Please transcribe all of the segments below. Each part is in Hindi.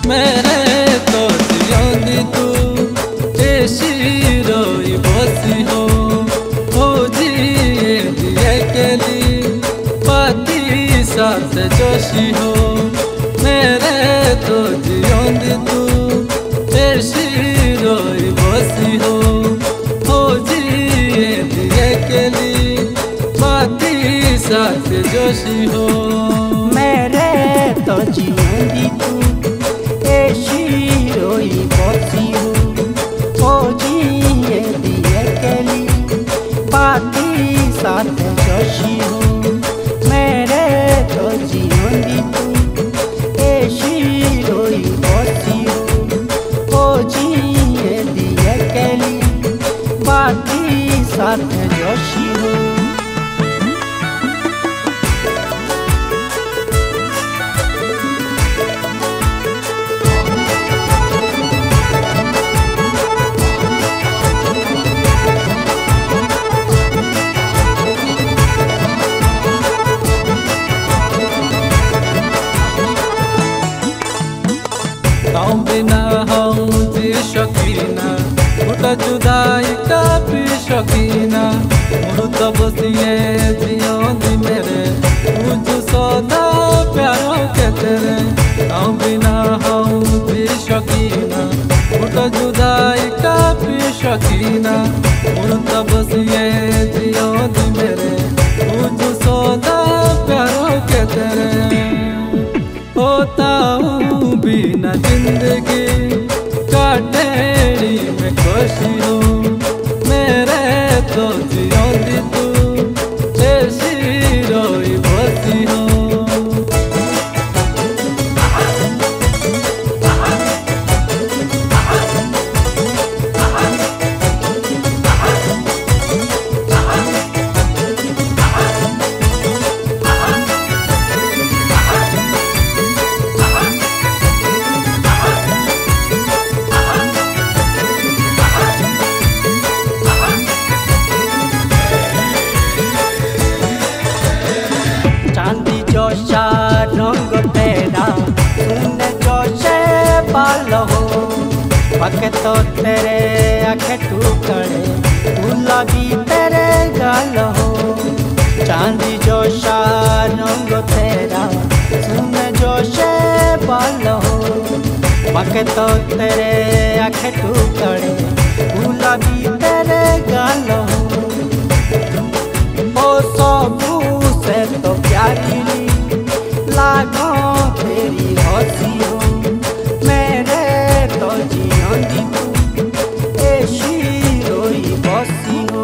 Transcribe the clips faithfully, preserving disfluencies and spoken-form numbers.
मेरे तो जियोंदी तू ऐसी रोई बसी हो हो जिए दिए केली पति साथ जोशी हो। मेरे तो जियोंदी तू ऐसी रोई बसी हो हो जिए दिए केली पति साथ जोशी हो। मेरे तो जियोंदी तू ऐसी रोई बसी हो हो जिए दिए केली पति साथ जोशी हो। मेरे तो जियोंदी तू ऐसी रोई बसी हो हो जिए दिए केली पति साथ जोशी हो। ताऊ बिना हम जी शकीना उठा जुदाई का भी शकीना मुर्द बसिए जियोंदी मेरे तुझ सदा प्यारों के तेरे। ताऊ बिना हम जी शकीना उठा जुदाई का भी शकीना मुर्द बसिए जियोंदी मेरे तुझ सदा प्यारों के तेरे। होता हूँ बिना जिंदगी काटेड़ी में खुशी हो। मेरे तो जियोंदी तू ऐसी रोई बसी हो। चांदी जोशा रंग तेरा तूने जोशे बाल हो पके तो तेरे आंखें टूकड़े गुलाबी तेरे गाल हो। चांदी जोशा रंग तेरा तूने जोशे बाल हो पके तो तेरे आंखें टूकड़े गुलाबी तेरे गाल हो। ओ सबू से तो प्यारी लागो तेरी हंसी हो। मेरे तो जियोंदी तू ऐसी रोई बसी हो।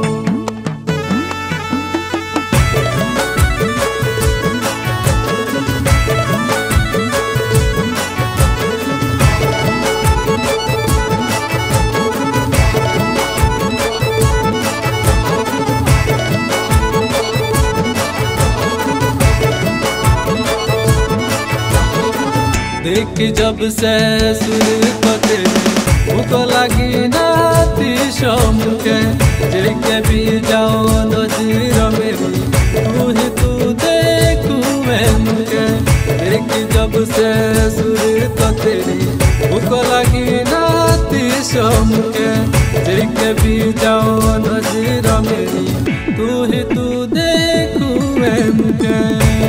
देख जब से सुर को तेरे भूख लगी नाती शाम के जेके भी जाओ नजर मेरी तू ही तू देखू मैं मुझे। देख जब से सुर को तेरी भूख लगी नाती शाम के जेके भी जाओ नजर मेरी तू ही तू देखू मैं मुझे।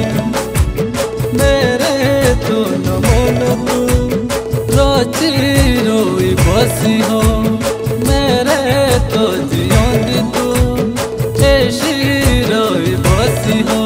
मेरे तो न मन तू रोची रोई बसी हो। मेरे तो जियोंदी तू ऐसी रोई बसी हो।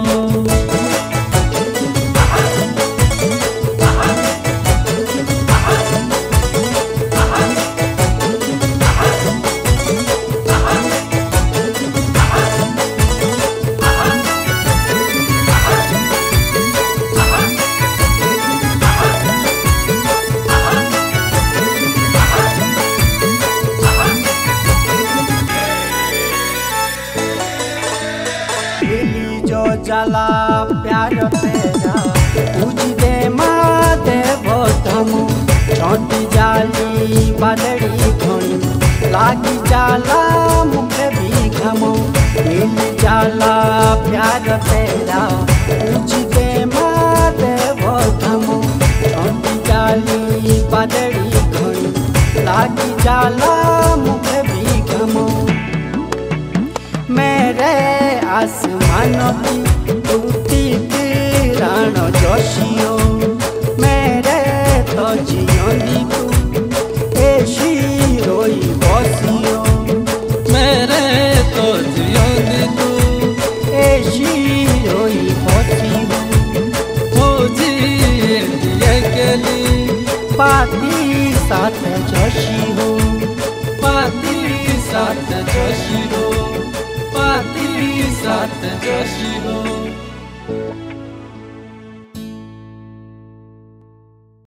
मिली जो जला प्यार तेरा पूज दे माँ देवो तमु छोटी जाली बदड़ी घोड़ी लागी जाला मुखे भी घमो। मिल जाला प्यार तेरा पूज दे माँ देवो तमु छोटी जाली जाला मुखे भी गमो मेरे आसमान की टूटी किरण जोशियो मेरे तो जियोनी तू ऐसी रोई बसियो मेरे तो जियोनी तू ऐसी रोई बसियो हो जिए दिए केली पाती साथ जोशी हो पाती साथ जोशी हो पाती साथ जोशी हो।